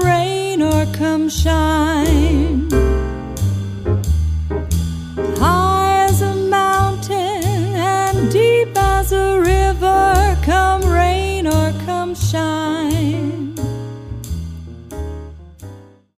rain or come shine. High as a mountain and deep as a river, come rain or come shine.